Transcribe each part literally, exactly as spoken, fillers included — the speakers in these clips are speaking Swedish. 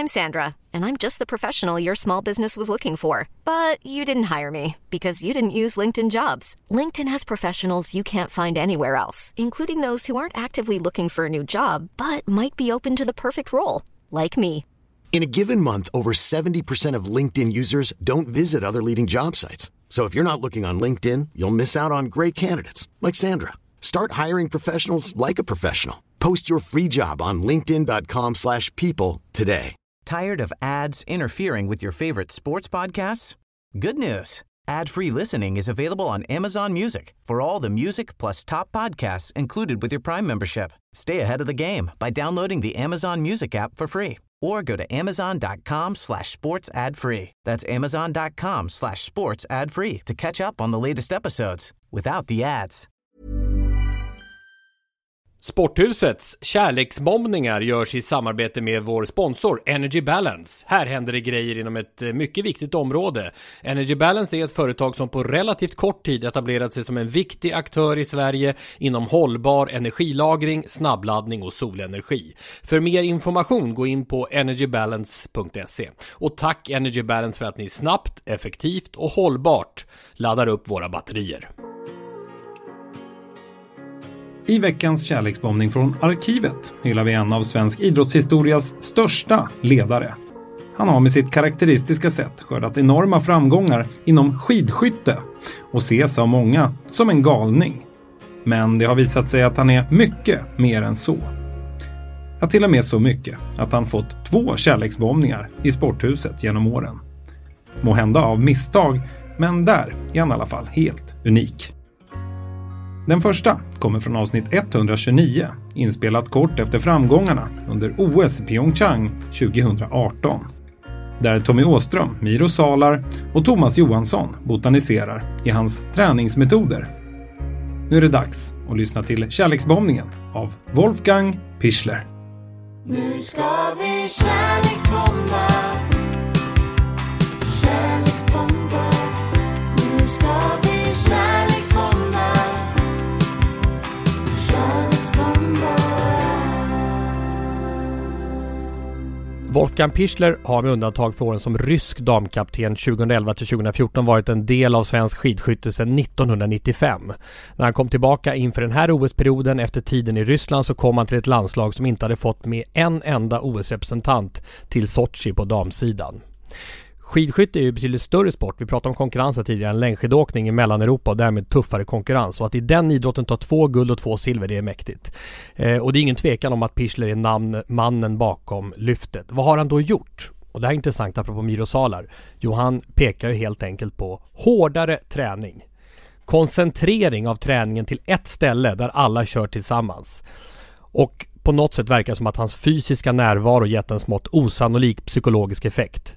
I'm Sandra, and I'm just the professional your small business was looking for. But you didn't hire me because you didn't use LinkedIn Jobs. LinkedIn has professionals you can't find anywhere else, including those who aren't actively looking for a new job, but might be open to the perfect role, like me. In a given month, over seventy percent of LinkedIn users don't visit other leading job sites. So if you're not looking on LinkedIn, you'll miss out on great candidates like Sandra. Start hiring professionals like a professional. Post your free job on linkedin dot com slash people today. Tired of ads interfering with your favorite sports podcasts? Good news. Ad-free listening is available on Amazon Music for all the music plus top podcasts included with your Prime membership. Stay ahead of the game by downloading the Amazon Music app for free or go to amazon dot com slash sports ad free. That's amazon dot com slash sports ad free to catch up on the latest episodes without the ads. Sporthusets kärleksbombningar görs i samarbete med vår sponsor Energy Balance. Här händer det grejer inom ett mycket viktigt område. Energy Balance är ett företag som på relativt kort tid etablerat sig som en viktig aktör i Sverige inom hållbar energilagring, snabbladdning och solenergi. För mer information gå in på energy balance punkt se. Och tack Energy Balance för att ni snabbt, effektivt och hållbart laddar upp våra batterier. I veckans kärleksbombning från arkivet hyllar vi en av svensk idrottshistorias största ledare. Han har med sitt karaktäristiska sätt skördat enorma framgångar inom skidskytte och ses av många som en galning. Men det har visat sig att han är mycket mer än så. Ja, till och med så mycket att han fått två kärleksbombningar i sporthuset genom åren. Må hända av misstag, men där är han i alla fall helt unik. Den första kommer från avsnitt etthundratjugonio, inspelat kort efter framgångarna under O S Pyeongchang tjugoarton. Där Tommy Åström, Miro Salar och Thomas Johansson botaniserar i hans träningsmetoder. Nu är det dags att lyssna till kärleksbombningen av Wolfgang Pichler. Nu ska vi kärleksbomba, kärleksbomba, nu ska vi kärleksbomba, kärleksbomba. Wolfgang Pichler har med undantag för åren som rysk damkapten tjugoelva till tjugohundrafjorton varit en del av svensk skidskytte sedan nittonhundranittiofem. När han kom tillbaka inför den här O S-perioden efter tiden i Ryssland så kom han till ett landslag som inte hade fått med en enda O S-representant till Sochi på damsidan. Skidskytte är ju betydligt större sport. Vi pratade om konkurrensen tidigare än längdskidåkning i Mellaneuropa och därmed tuffare konkurrens. Och att i den idrotten ta två guld och två silver, det är mäktigt. Eh, och det är ingen tvekan om att Pichler är namn, mannen bakom lyftet. Vad har han då gjort? Och det här är intressant apropå Miro Salar. Jo, han pekar ju helt enkelt på hårdare träning. Koncentrering av träningen till ett ställe där alla kör tillsammans. Och på något sätt verkar det som att hans fysiska närvaro gett en smått osannolik psykologisk effekt.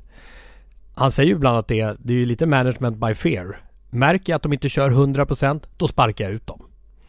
Han säger ju ibland att det är, det är lite management by fear. Märker jag att de inte kör hundra procent, då sparkar jag ut dem.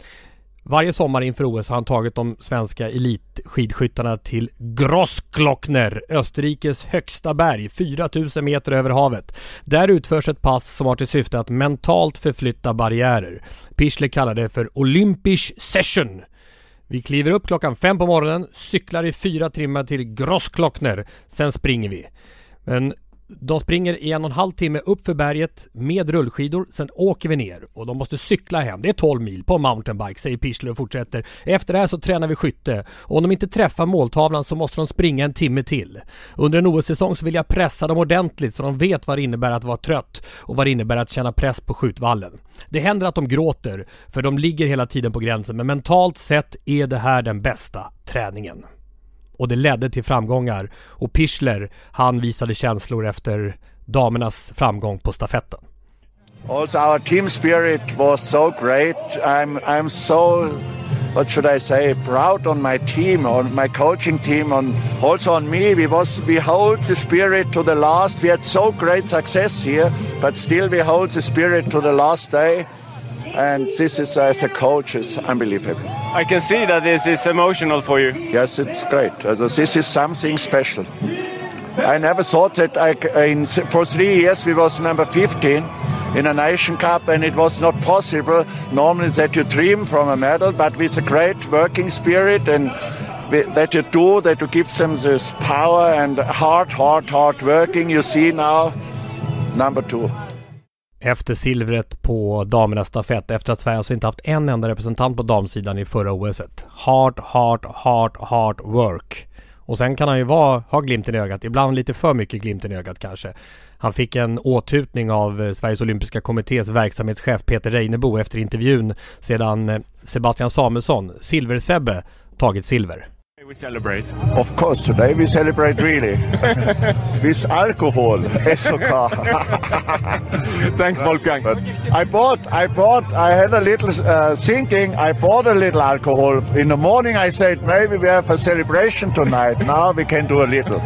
Varje sommar inför O S har han tagit de svenska elitskidskyttarna till Grossglockner, Österrikes högsta berg, fyra tusen meter över havet. Där utförs ett pass som har till syfte att mentalt förflytta barriärer. Pichler kallar det för Olympisch Session. Vi kliver upp klockan fem på morgonen, cyklar i fyra timmar till Grossglockner, sen springer vi. Men de springer i en och en halv timme upp för berget med rullskidor, sen åker vi ner och de måste cykla hem. Det är tolv mil på mountainbike, säger Pichler och fortsätter. Efter det här så tränar vi skytte. Och om de inte träffar måltavlan så måste de springa en timme till. Under en O S-säsong så vill jag pressa dem ordentligt så de vet vad det innebär att vara trött och vad det innebär att känna press på skjutvallen. Det händer att de gråter för de ligger hela tiden på gränsen, men mentalt sett är det här den bästa träningen. Och det ledde till framgångar. Och Pichler, han visade känslor efter damernas framgång på stafetten. Also our team spirit was so great. I'm I'm so, what should I say, proud on my team, on my coaching team, on also on me. We was we hold the spirit to the last. We had so great success here, but still we hold the spirit to the last day. And this is, as a coach, it's unbelievable. I can see that this is emotional for you. Yes, it's great. Uh, this is something special. I never thought that I, in, for three years we was number fifteen in a Nation Cup, and it was not possible normally that you dream from a medal, but with a great working spirit and that you do, that you give them this power and hard, hard, hard working. You see now, number two. Efter silvret på damernas stafett, efter att Sverige alltså inte haft en enda representant på damsidan i förra O S-et. Hard, hard, hard, hard work. Och sen kan han ju vara, ha glimten i ögat, ibland lite för mycket glimten i ögat kanske. Han fick en åtutning av Sveriges olympiska kommittés verksamhetschef Peter Reinebo efter intervjun sedan Sebastian Samuelsson, Silver-Sebbe, tagit silver. We celebrate. Of course, today we celebrate really with alcohol. S O K. Thanks, Wolfgang. But I bought, I bought, I had a little uh, thinking. I bought a little alcohol in the morning. I said maybe we have a celebration tonight. Now we can do a little.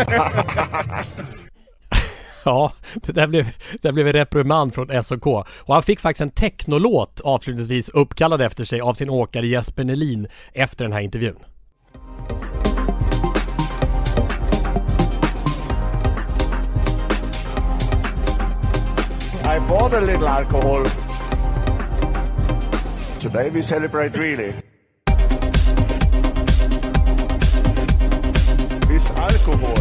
Ja, det där blev, det där blev en reprimand från S O K. Och han fick faktiskt en technolåt avslutningsvis uppkallad efter sig av sin åkare Jesper Nelin efter den här intervjun. I bought a little alcohol. Today we celebrate really. With alcohol.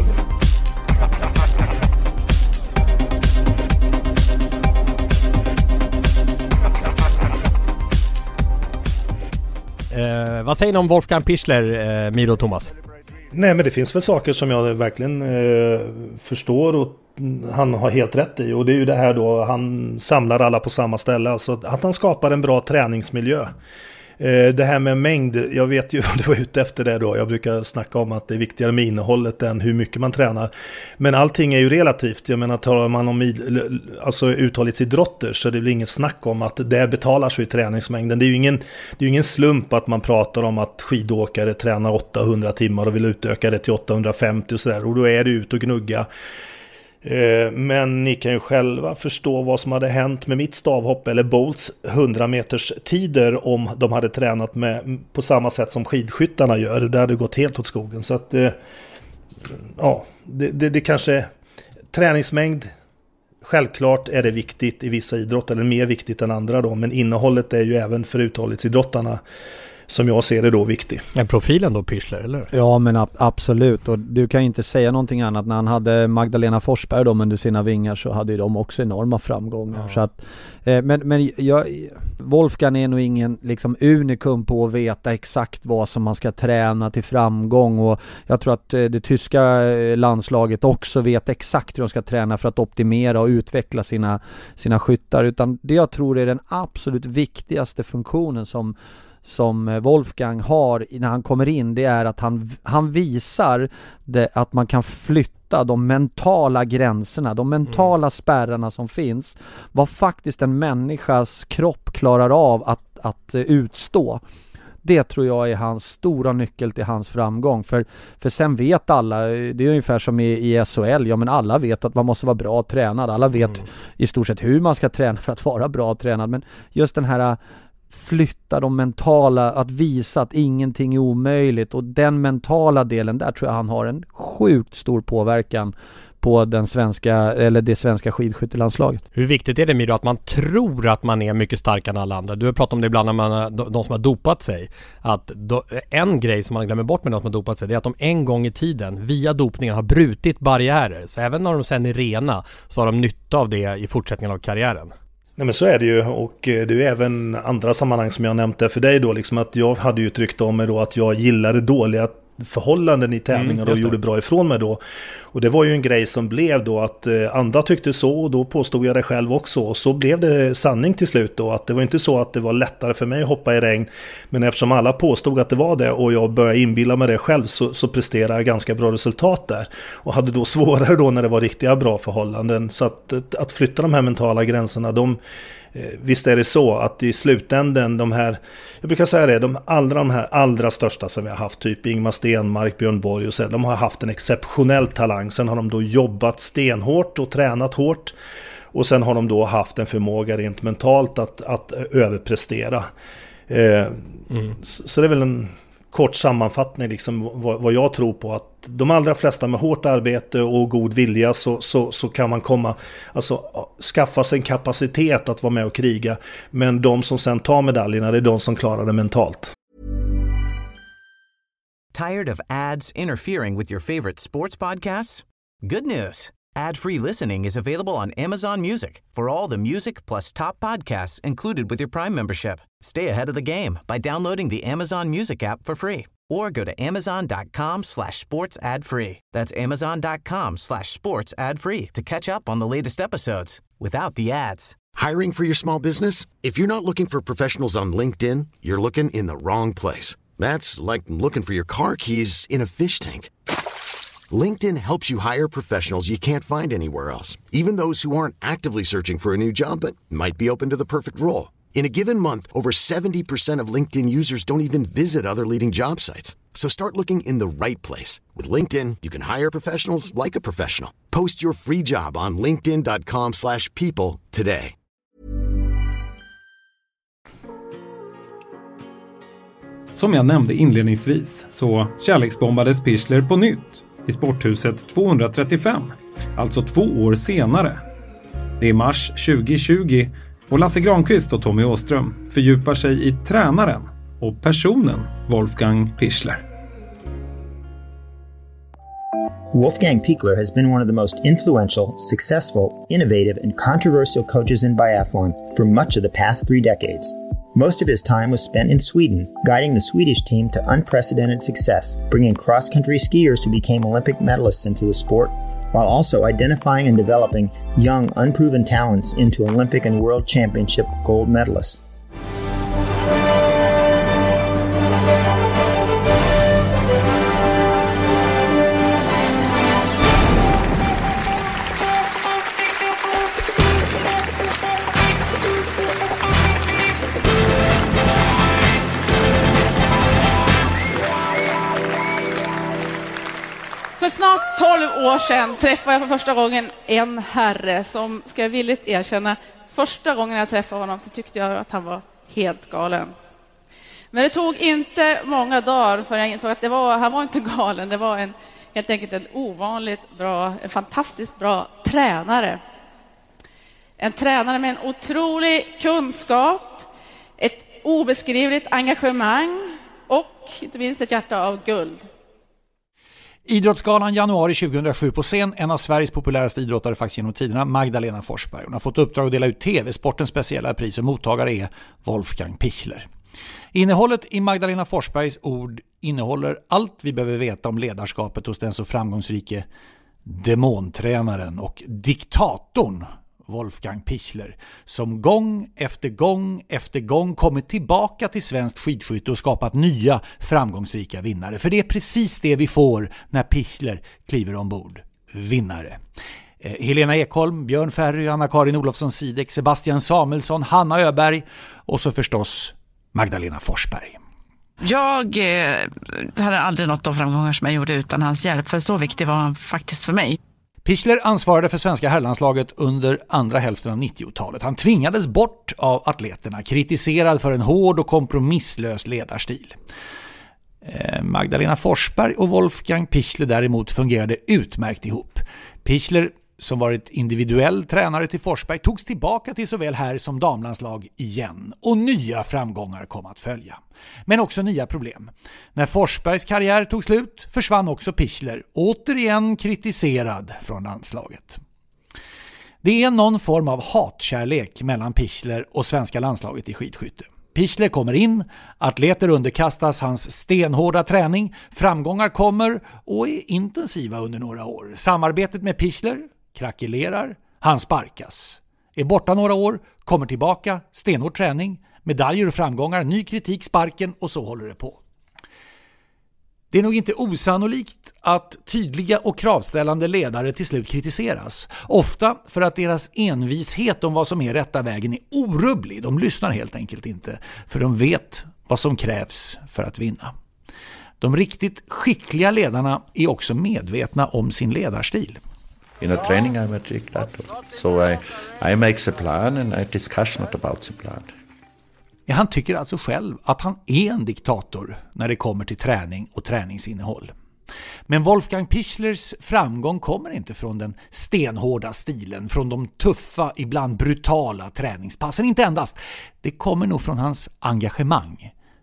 Eh, vad säger ni om Wolfgang Pichler, eh, Miro och Thomas? Nej, men det finns väl saker som jag verkligen eh, förstår och han har helt rätt i. Och det är ju det här då, han samlar alla på samma ställe. Alltså att han skapar en bra träningsmiljö. Eh, det här med mängd, jag vet ju vad du var ute efter det då. Jag brukar snacka om att det är viktigare med innehållet än hur mycket man tränar. Men allting är ju relativt. Jag menar, talar man om alltså uthållighetsidrotter så är det väl ingen snack om att det betalar sig i träningsmängden. Det är ju ingen, det är ju ingen slump att man pratar om att skidåkare tränar åttahundra timmar och vill utöka det till åttahundrafemtio och sådär. Och då är det ut och gnugga. Men ni kan ju själva förstå vad som hade hänt med mitt stavhopp eller Bolts hundra meters tider om de hade tränat med på samma sätt som skidskyttarna gör. Det hade gått helt åt skogen. Så att ja, det, det, det kanske träningsmängd, självklart är det viktigt i vissa idrott eller mer viktigt än andra då, men innehållet är ju även för uthållighetsidrottarna som jag ser det då viktig. En profilen då, Pichler, eller? Ja, men ab- absolut. Och du kan inte säga någonting annat. När han hade Magdalena Forsberg då under sina vingar så hade ju de också enorma framgångar. Ja. Så att, eh, men men jag, Wolfgang är nog ingen liksom unikum på att veta exakt vad som man ska träna till framgång. Och jag tror att eh, det tyska landslaget också vet exakt hur de ska träna för att optimera och utveckla sina, sina skyttar. Utan det jag tror är den absolut viktigaste funktionen som som Wolfgang har när han kommer in, det är att han, han visar det, att man kan flytta de mentala gränserna, de mentala mm. spärrarna som finns, vad faktiskt en människas kropp klarar av att, att utstå. Det tror jag är hans stora nyckel till hans framgång. För, för sen vet alla, det är ungefär som i, i S H L, ja men alla vet att man måste vara bra tränad. Alla vet mm. i stort sett hur man ska träna för att vara bra tränad. Men just den här flytta de mentala, att visa att ingenting är omöjligt, och den mentala delen där tror jag han har en sjukt stor påverkan på den svenska, eller det svenska skidskyttelandslaget. Hur viktigt är det, Miro, att man tror att man är mycket starkare än alla andra? Du har pratat om det ibland när man, de som har dopat sig, att do, en grej som man glömmer bort med de som har dopat sig, det är att de en gång i tiden via dopningen har brutit barriärer, så även när de sen är rena så har de nytta av det i fortsättningen av karriären. Nej, men så är det ju, och det är ju även andra sammanhang som jag nämnde för dig då, liksom att jag hade ju tryckt om mig då att jag gillade dåliga förhållanden i tävlingar mm, och gjorde bra ifrån mig då. Och det var ju en grej som blev då att eh, andra tyckte så, och då påstod jag det själv också, och så blev det sanning till slut då, att det var inte så att det var lättare för mig att hoppa i regn, men eftersom alla påstod att det var det och jag började inbilla mig det själv, så, så presterade jag ganska bra resultat där, och hade då svårare då när det var riktiga bra förhållanden. Så att, att flytta de här mentala gränserna, de visst är det så att i slutänden de här, jag brukar säga det, de allra, de här allra största som vi har haft, typ Ingmar Stenmark, Björn Borg och så, de har haft en exceptionell talang. Sen har de då jobbat stenhårt och tränat hårt, och sen har de då haft en förmåga rent mentalt att, att överprestera. Eh, mm. så, så det är väl en kort sammanfattning liksom vad, vad jag tror på, att de allra flesta med hårt arbete och god vilja så, så, så kan man komma, alltså skaffa sig en kapacitet att vara med och kriga, men de som sen tar medaljerna, det är de som klarar det mentalt. Tired of ads interfering with your favorite sports podcasts? Good news. Ad-free listening is available on Amazon Music for all the music plus top podcasts included with your Prime membership. Stay ahead of the game by downloading the Amazon Music app for free or go to amazon.com slash sports ad free. That's amazon.com slash sports ad free to catch up on the latest episodes without the ads. Hiring for your small business? If you're not looking for professionals on LinkedIn, you're looking in the wrong place. That's like looking for your car keys in a fish tank. LinkedIn helps you hire professionals you can't find anywhere else, even those who aren't actively searching for a new job but might be open to the perfect role. In a given month, over seventy percent of LinkedIn users don't even visit other leading job sites. So start looking in the right place. With LinkedIn, you can hire professionals like a professional. Post your free job on linkedin.com slash people today. Som jag nämnde inledningsvis så kärleksbombades Pichler på nytt i Sporthuset tvåhundratrettiofem, alltså två år senare. Det är mars tjugohundratjugo och Lasse Granqvist och Tommy Åström fördjupar sig i tränaren och personen Wolfgang Pichler. Wolfgang Pichler has been one of the most influential, successful, innovative, and controversial coaches in biathlon for much of the past three decades. Most of his time was spent in Sweden, guiding the Swedish team to unprecedented success, bringing cross-country skiers who became Olympic medalists into the sport, while also identifying and developing young, unproven talents into Olympic and World Championship gold medalists. För snart tolv år sedan träffade jag för första gången en herre som, ska jag villigt erkänna, första gången jag träffade honom så tyckte jag att han var helt galen. Men det tog inte många dagar för jag insåg att det var, han var inte galen, det var en, helt enkelt en ovanligt bra, en fantastiskt bra tränare. En tränare med en otrolig kunskap, ett obeskrivligt engagemang och inte minst ett hjärta av guld. Idrottsgalan januari tjugohundrasju på scen, en av Sveriges populäraste idrottare faktiskt genom tiderna, Magdalena Forsberg. Hon har fått uppdrag att dela ut T V-sportens speciella pris och mottagare är Wolfgang Pichler. Innehållet i Magdalena Forsbergs ord innehåller allt vi behöver veta om ledarskapet hos den så framgångsrike demontränaren och diktatorn Wolfgang Pichler, som gång efter gång efter gång kommit tillbaka till svenskt skidskytte och skapat nya framgångsrika vinnare. För det är precis det vi får när Pichler kliver ombord. Vinnare. Eh, Helena Ekholm, Björn Ferry, Anna-Karin Olofsson-Sidek, Sebastian Samuelsson, Hanna Öberg och så förstås Magdalena Forsberg. Jag eh, hade aldrig nått de framgångar som jag gjorde utan hans hjälp, för så viktig var han faktiskt för mig. Pichler ansvarade för svenska herrlandslaget under andra hälften av nittiotalet. Han tvingades bort av atleterna, kritiserad för en hård och kompromisslös ledarstil. Eh, Magdalena Forsberg och Wolfgang Pichler däremot fungerade utmärkt ihop. Pichler, som varit individuell tränare till Forsberg, togs tillbaka till såväl herr- som damlandslag igen och nya framgångar kom att följa. Men också nya problem. När Forsbergs karriär tog slut försvann också Pichler, återigen kritiserad från landslaget. Det är någon form av hatkärlek mellan Pichler och svenska landslaget i skidskytte. Pichler kommer in, atleter underkastas hans stenhårda träning, framgångar kommer och är intensiva under några år. Samarbetet med Pichler krackelerar, han sparkas. Är borta några år, kommer tillbaka, stenhård träning, medaljer och framgångar, ny kritik, sparken och så håller det på. Det är nog inte osannolikt att tydliga och kravställande ledare till slut kritiseras. Ofta för att deras envishet om vad som är rätta vägen är orubblig. De lyssnar helt enkelt inte, för de vet vad som krävs för att vinna. De riktigt skickliga ledarna är också medvetna om sin ledarstil. In a training I'm a dictator, so I, I make the plan and I discuss not about the plan. Ja, han tycker alltså själv att han är en diktator när det kommer till träning och träningsinnehåll. Men Wolfgang Pichlers framgång kommer inte från den stenhårda stilen, från de tuffa, ibland brutala träningspassen, inte endast. Det kommer nog från hans engagemang.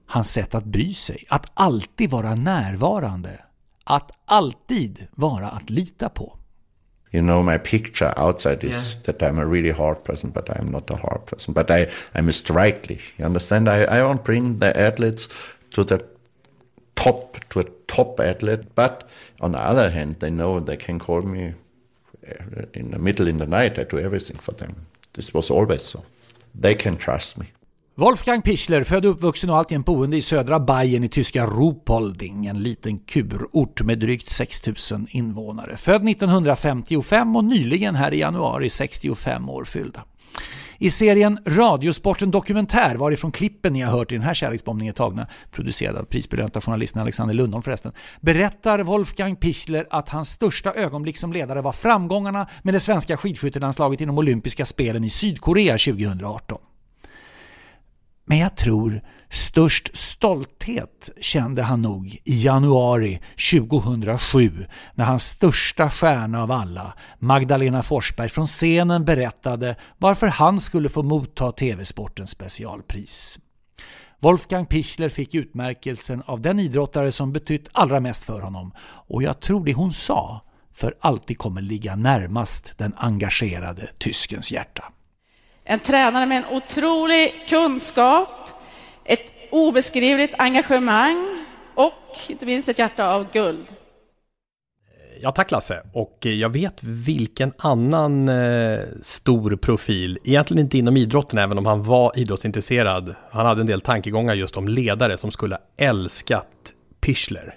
hans sätt att bry sig, att alltid vara närvarande, att alltid vara att lita på. You know, my picture outside is yeah. that I'm a really hard person, but I'm not a hard person. But I, I'm a strikely. You understand? I, I won't bring the athletes to the top, to a top athlete. But on the other hand, they know they can call me in the middle in the night. I do everything for them. This was always so. They can trust me. Wolfgang Pichler, född och uppvuxen och alltjämt boende i södra Bayern i tyska Ruhpolding, en liten kurort med drygt sex tusen invånare. Född nittonhundrafemtiofem och nyligen här i januari sextiofem år fyllda. I serien Radiosporten dokumentär, varifrån klippen ni har hört i den här kärleksbombningen tagna, producerad av prisbelönta journalisten Alexander Lundholm förresten, berättar Wolfgang Pichler att hans största ögonblick som ledare var framgångarna med det svenska skidskyttelandslaget inom olympiska spelen i Sydkorea tjugohundraarton. Men jag tror störst stolthet kände han nog i januari tjugohundrasju när hans största stjärna av alla, Magdalena Forsberg, från scenen berättade varför han skulle få motta T V-sportens specialpris. Wolfgang Pichler fick utmärkelsen av den idrottare som betytt allra mest för honom, och jag tror det hon sa för alltid kommer ligga närmast den engagerade tyskens hjärta. En tränare med en otrolig kunskap, ett obeskrivligt engagemang och inte minst ett hjärta av guld. Ja, tack Lasse. Och jag vet vilken annan eh, stor profil, egentligen inte inom idrotten även om han var idrottsintresserad. Han hade en del tankegångar just om ledare som skulle ha älskat Pichler.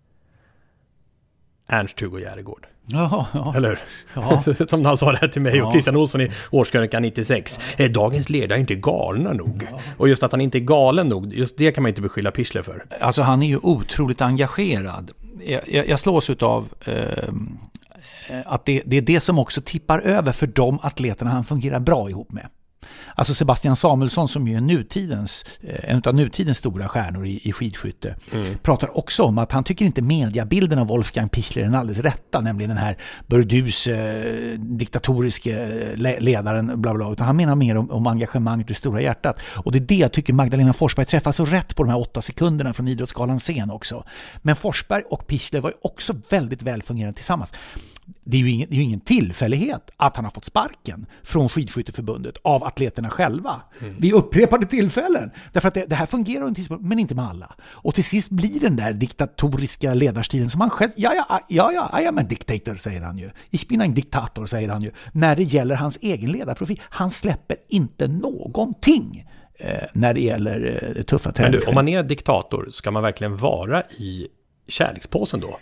Ernst-Hugo Järegård. Jaha, ja. Eller ja. Som han sa det här till mig ja. och Christian Olsson i årskrönikan nittiosex. Ja. Dagens ledare är inte galna nog. Ja. Och just att han inte är galen nog, just det kan man inte beskylla Pichler för. Alltså han är ju otroligt engagerad. Jag, jag, jag slås utav eh, att det, det är det som också tippar över för de atleterna han fungerar bra ihop med. Alltså Sebastian Samuelsson, som ju är nutidens, en av nutidens stora stjärnor i, i skidskytte, mm. pratar också om att han tycker inte mediabilden av Wolfgang Pichler är den alldeles rätta, nämligen den här burdus eh, diktatoriske le- ledaren bla bla, utan han menar mer om, om engagemanget i stora hjärtat. Och det är det jag tycker Magdalena Forsberg träffar så rätt på de här åtta sekunderna från Idrottsgalan scen också. Men Forsberg och Pichler var ju också väldigt väl fungerande tillsammans. Det är, ju ingen, det är ju ingen tillfällighet att han har fått sparken från Skidskytteförbundet av atleterna själva. Mm. Vid upprepade tillfällen. Därför att det, det här fungerar en tidspunkt, men inte med alla. Och till sist blir den där diktatoriska ledarstilen som han själv, ja, ja, ja, ja, I am a dictator, säger han ju. Ich bin ein diktator, säger han ju. När det gäller hans egen ledarprofil. Han släpper inte någonting eh, när det gäller eh, tuffa tävlingar. Men du, om man är diktator, ska man verkligen vara i kärlekspåsen då?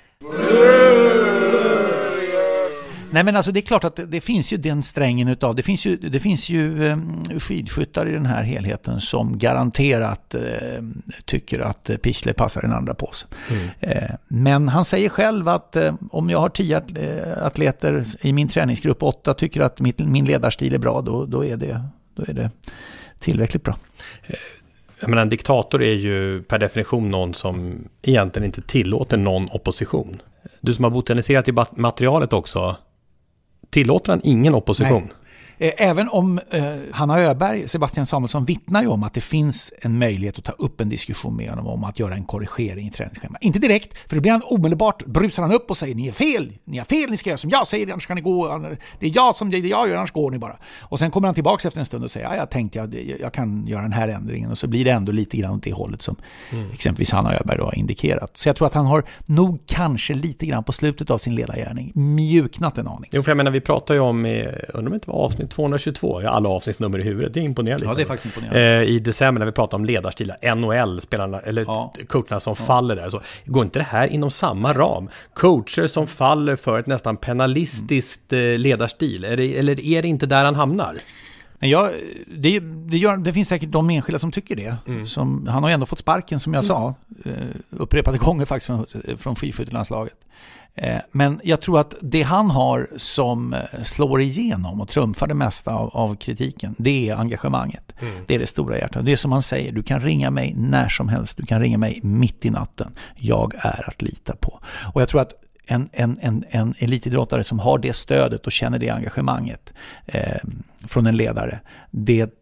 Nej, men alltså det är klart att det, det finns ju den strängen utav, det finns ju, det finns ju eh, skidskyttar i den här helheten som garanterat eh, tycker att Pichler passar den andra påsen. Mm. Eh, men han säger själv att eh, om jag har tio atleter i min träningsgrupp, åtta tycker att mitt, min ledarstil är bra, då, då, är det, då är det tillräckligt bra. Jag menar, en diktator är ju per definition någon som egentligen inte tillåter någon opposition. Du som har botaniserat i materialet också, tillåter han ingen opposition? Nej. Även om eh, Hanna Öberg, Sebastian Samuelsson vittnar ju om att det finns en möjlighet att ta upp en diskussion med honom om att göra en korrigering i träningsschema. Inte direkt, för det blir han omedelbart, brusar han upp och säger ni är fel, ni har fel, ni ska göra som jag säger, annars ska ni gå, det är jag som det jag gör, annars går ni bara. Och sen kommer han tillbaka efter en stund och säger ja, jag tänkte jag, jag kan göra den här ändringen, och så blir det ändå lite grann åt det hållet som mm. exempelvis Hanna Öberg då har indikerat. Så jag tror att han har nog kanske lite grann på slutet av sin ledargärning mjuknat en aning. Jo, för jag menar, vi pratar ju om, undrar om det inte var avsnitt tvåhundratjugotvå, jag har alla avsnittsnummer i huvudet, det är imponerande. Ja, det är faktiskt imponerande. Eh, I december när vi pratar om ledarstilar, N H L-spelarna, eller ja. coacherna som ja. faller där, så går inte det här inom samma ram? Coacher som faller för ett nästan penalistiskt mm. ledarstil, är det, eller är det inte där han hamnar? Ja, det, det, gör, det finns säkert de enskilda som tycker det. Mm. Som, han har ju ändå fått sparken, som jag mm. sa, upprepade gånger faktiskt från, från skidskyttelandslaget. Men jag tror att det han har som slår igenom och trumfar det mesta av, av kritiken, det är engagemanget. Mm. Det är det stora hjärtat. Det är som han säger, du kan ringa mig när som helst. Du kan ringa mig mitt i natten. Jag är att lita på. Och jag tror att En, en, en, en elitidrottare som har det stödet och känner det engagemanget eh, från en ledare, det,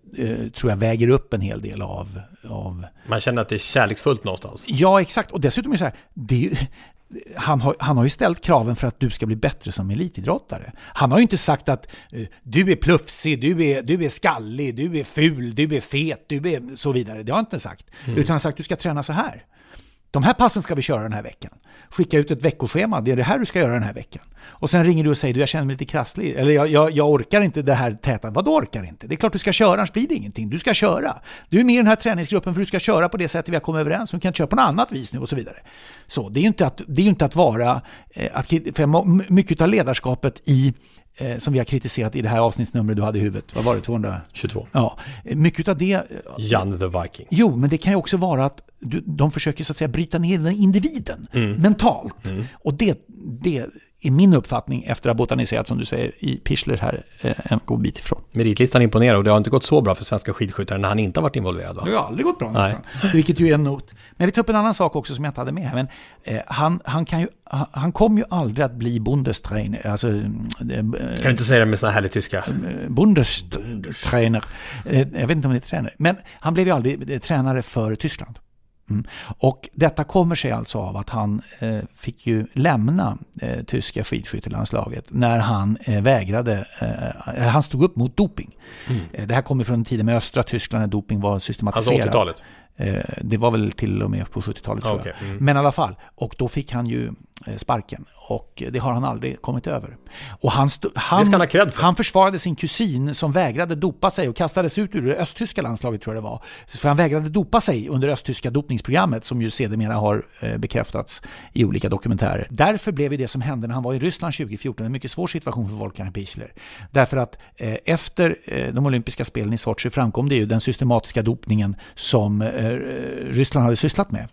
eh, tror jag väger upp en hel del av, av... Man känner att det är kärleksfullt någonstans. Ja, exakt. Och dessutom är det så här, det är ju, han, har, han har ju ställt kraven för att du ska bli bättre som elitidrottare. Han har ju inte sagt att eh, du är plufsig, du är, du är skallig, du är ful, du är fet, du är så vidare. Det har han inte sagt. Mm. Utan han har sagt att du ska träna så här. De här passen ska vi köra den här veckan. Skicka ut ett veckoschema, det är det här du ska göra den här veckan. Och sen ringer du och säger, du jag känner mig lite krasslig. Eller jag, jag, jag orkar inte det här täta. Vad då orkar inte? Det är klart du ska köra, annars blir det ingenting. Du ska köra. Du är med i den här träningsgruppen för du ska köra på det sättet vi har kommit överens. Du kan köra på något annat vis nu och så vidare. Så det är ju inte att, det är ju inte att vara... Eh, att, för mycket av ledarskapet i... Eh, som vi har kritiserat i det här avsnittsnumret du hade i huvudet. Vad var det? tvåhundratjugotvå? Ja. Mycket av det... Jan the Viking. Jo, men det kan ju också vara att du, de försöker så att säga bryta ner den individen mm. mentalt. Mm. Och det, det är min uppfattning efter att ha botaniserat, som du säger, i Pichler här en god bit ifrån. Meritlistan imponerar och det har inte gått så bra för svenska skidskyttare när han inte har varit involverad, va? Det har aldrig gått bra nästan. Vilket ju är en not. Men vi tar upp en annan sak också som jag inte hade med. Men, eh, han, han, kan ju, han, han kommer ju aldrig att bli Bundestrainer. Alltså, eh, kan du inte säga det med såna här tyska? Eh, Bundestrainer. Eh, jag vet inte om det är tränare. Men han blev ju aldrig eh, tränare för Tyskland. Mm. Och detta kommer sig alltså av att han eh, fick ju lämna eh, tyska skidskyttelandslaget när han eh, vägrade, eh, han stod upp mot doping. Mm. Eh, det här kommer från tiden med östra Tyskland när doping var systematiserat. Alltså åttiotalet? Eh, det var väl till och med på sjuttiotalet tror okay. jag. Mm. Men i alla fall, och då fick han ju eh, sparken. Och det har han aldrig kommit över. Och han, st- han, han, för. han försvarade sin kusin som vägrade dopa sig och kastades ut ur det östtyska landslaget tror jag det var. För han vägrade dopa sig under östtyska dopningsprogrammet som ju sedermera har eh, bekräftats i olika dokumentärer. Därför blev det som hände när han var i Ryssland tjugo fjorton en mycket svår situation för Wolfgang Pichler. Därför att eh, efter eh, de olympiska spelen i Sochi framkom det ju den systematiska dopningen som eh, Ryssland hade sysslat med.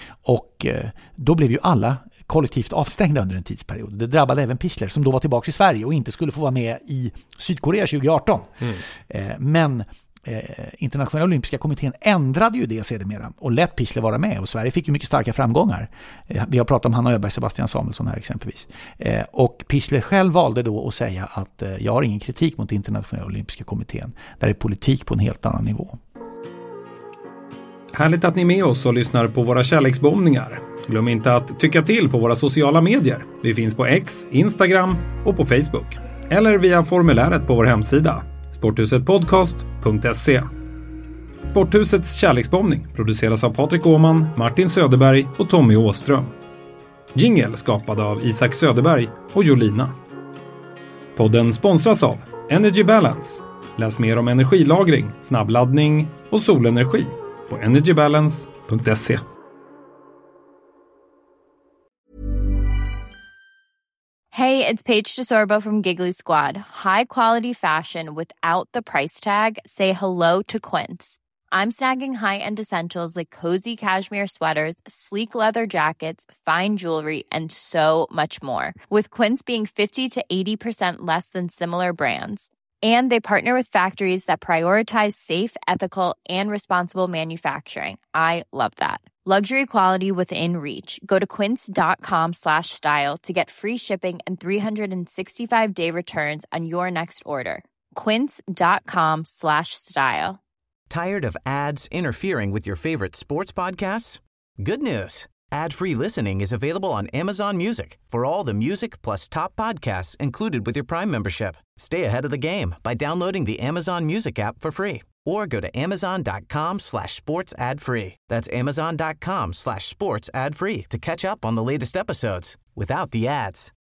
Och eh, då blev ju alla kollektivt avstängda under en tidsperiod. Det drabbade även Pichler som då var tillbaka i Sverige och inte skulle få vara med i Sydkorea tjugo arton. Mm. Eh, men eh, Internationella olympiska kommittén ändrade ju det sedermera och lät Pichler vara med och Sverige fick ju mycket starka framgångar. Eh, vi har pratat om Hanna Öberg, Sebastian Samuelsson här exempelvis. Eh, och Pichler själv valde då att säga att eh, jag har ingen kritik mot Internationella olympiska kommittén. Där är politik på en helt annan nivå. Härligt att ni är med oss och lyssnar på våra kärleksbombningar. Glöm inte att tycka till på våra sociala medier. Vi finns på X, Instagram och på Facebook. Eller via formuläret på vår hemsida sporthusetpodcast punkt se. Sporthusets kärleksbombning produceras av Patrik Åhman, Martin Söderberg och Tommy Åström. Jingle skapad av Isak Söderberg och Jolina. Podden sponsras av Energy Balance. Läs mer om energilagring, snabbladdning och solenergi på energy balance punkt se. Hey, it's Paige DeSorbo from Giggly Squad. High quality fashion without the price tag. Say hello to Quince. I'm snagging high-end essentials like cozy cashmere sweaters, sleek leather jackets, fine jewelry, and so much more. With Quince being fifty to eighty percent less than similar brands. And they partner with factories that prioritize safe, ethical, and responsible manufacturing. I love that. Luxury quality within reach. Go to quince.com slash style to get free shipping and three sixty-five day returns on your next order. Quince.com slash style. Tired of ads interfering with your favorite sports podcasts? Good news. Ad-free listening is available on Amazon Music for all the music plus top podcasts included with your Prime membership. Stay ahead of the game by downloading the Amazon Music app for free or go to amazon.com slash sports ad free. That's amazon.com slash sports ad free to catch up on the latest episodes without the ads.